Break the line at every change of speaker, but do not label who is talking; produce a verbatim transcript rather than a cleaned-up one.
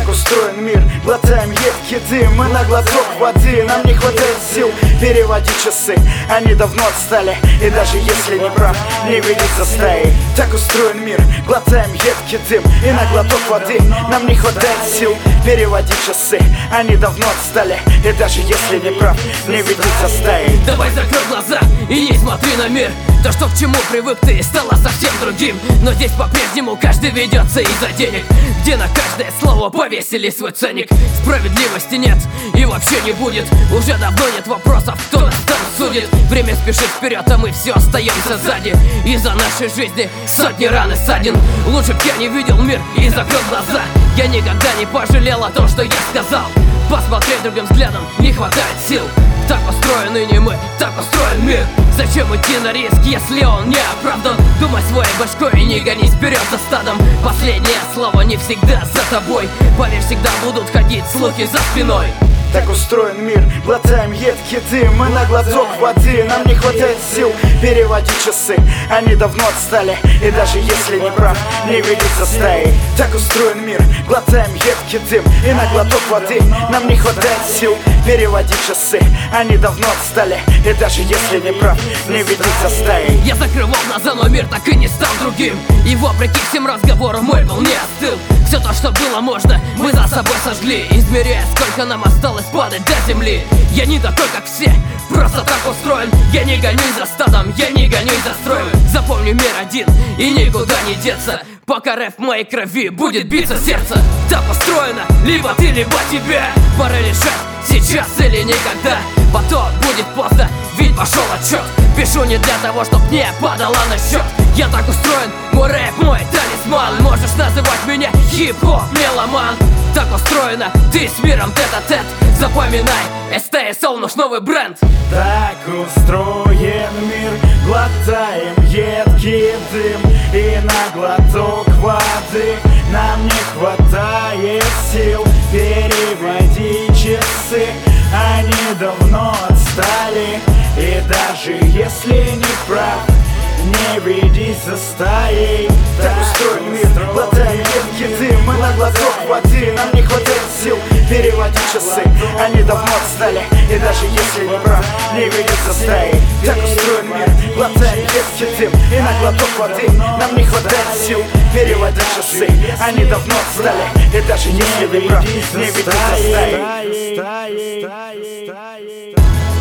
Так устроен мир, глотаем едкий дым. Мы на глоток воды, нам не хватает сил переводить часы. Они давно отстали, и даже если не прав, не видеть за стаей. Так устроен мир, глотаем едкий дым. И на глоток воды нам не хватает сил переводить часы. Они давно отстали, и даже если не прав, не видеть за стаей.
Давай закрой глаза и не смотри на мир. То, что к чему привык ты, стало совсем другим. Но здесь по-прежнему каждый ведется из-за денег, где на каждое слово повесили свой ценник. Справедливости нет и вообще не будет. Уже давно нет вопросов, кто нас там судит. Время спешит вперед, а мы все остаемся сзади. Из-за нашей жизни сотни ран и ссадин. Лучше б я не видел мир и закрыл глаза. Я никогда не пожалел о том, что я сказал. Посмотреть другим взглядом не хватает сил. Так устроены не мы, так устроен мир. Зачем идти на риск, если он не оправдан? Думай своей башкой и не гонись вперед за стадом. Последнее слово не всегда за тобой. Поверь, всегда будут ходить слухи за спиной.
Так устроен мир, глотаем едкий дым. Мы на глоток воды, нам не хватает сил переводить часы. Они давно отстали, и даже если не прав, не видеть за стаей. Так устроен мир, глотаем едкий дым. И на глоток воды нам не хватает сил переводить часы. Они давно отстали, и даже если не прав, не видеть за стаей.
Я закрывал глаза, но мир так и не стал другим. И вопреки всем разговорам мой был не остыл. Все то, что было можно, мы за собой сожгли, измеряя, сколько нам осталось падать до земли. Я не такой, как все, просто так устроен. Я не гонюсь за стадом, я не гонюсь за строем. Запомни мир один и никуда не деться, пока рэп в моей крови будет биться сердце. Так устроено, либо ты, либо тебя. Пора решать, сейчас или никогда. Потом будет поздно, ведь пошел отчет. Пишу не для того, чтоб не падала на счет. Я так устроен, мой рэп, мой талисман. Можешь называть меня хип-хоп меломан. Так устроено, ты с миром тет-а-тет. Запоминай, эс тэ эс о наш новый бренд.
Так устроен мир, глотаем едкий дым. И на глоток воды нам не хватает сил переводить часы. Они давно отстали, и даже если не прав, не ведись за стаей. Так устроен мир, глотаем едкий дым. Мы на глоток воды, нам не хватает сил переводить часы. Они давно отстали, и даже если не прав, не ведись за стаей. Так устроен мир, глотаем едкий дым. И на глоток воды нам не хватает сил переводить часы. Они давно отстали, и даже если не прав, не ведись за стаей.